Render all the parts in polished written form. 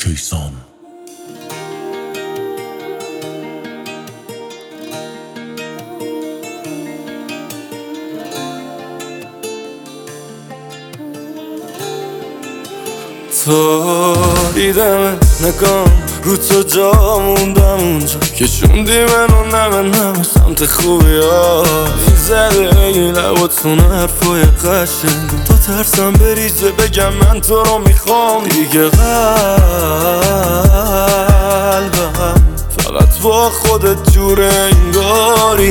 کیسان. تو دیدم نگام رو تو جا موندم اونجا که شوندی منو نمه سمت خوبی ها میزده این لباتون حرفای قشنگ تا ترسم بریزه بگم من تو رو میخوام دیگه قلبم فقط با خودت جوره انگاری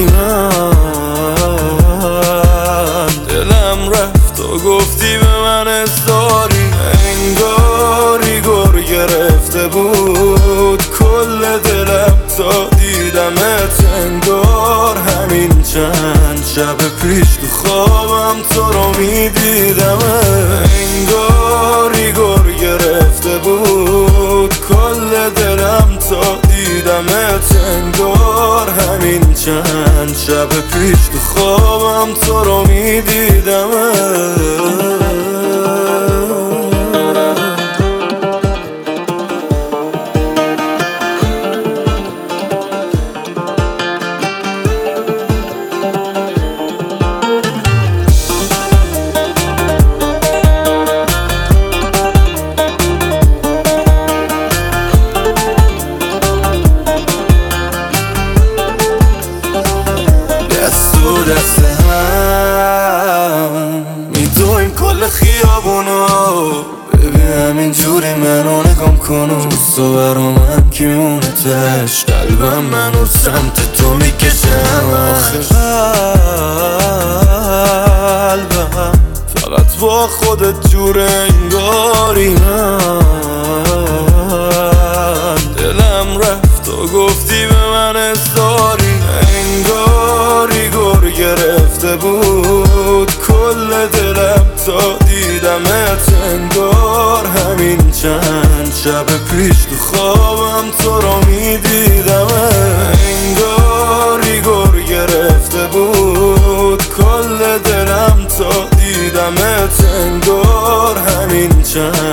من دلم رفت و گفتی به من اصداری انگاری گر گرفته بود کل دلم تا دیدمت انگار همین چند شب پیش تو خوابم تو رو میدیدم انگاری گر گرفته بود کل دلم تا دیدمت انگار همین چند شب پیش تو خوابم تو رو میدیدم دست هم میدویم کل خیابونو ببین همینجوری منو نگم کنو تو برا من که میمونتش قلبم منو سمت تو میکشم آخه قلبم فقط با خودت جور انگاری من دلم رفت و گفتی به من اصداری انگاری گر گرفته بود کل دلم تا دیدمت انگار همین چند شب پیش تو خوابم تو رو میدیدم انگاری گر گرفته بود کل دلم تا دیدمت انگار همین چند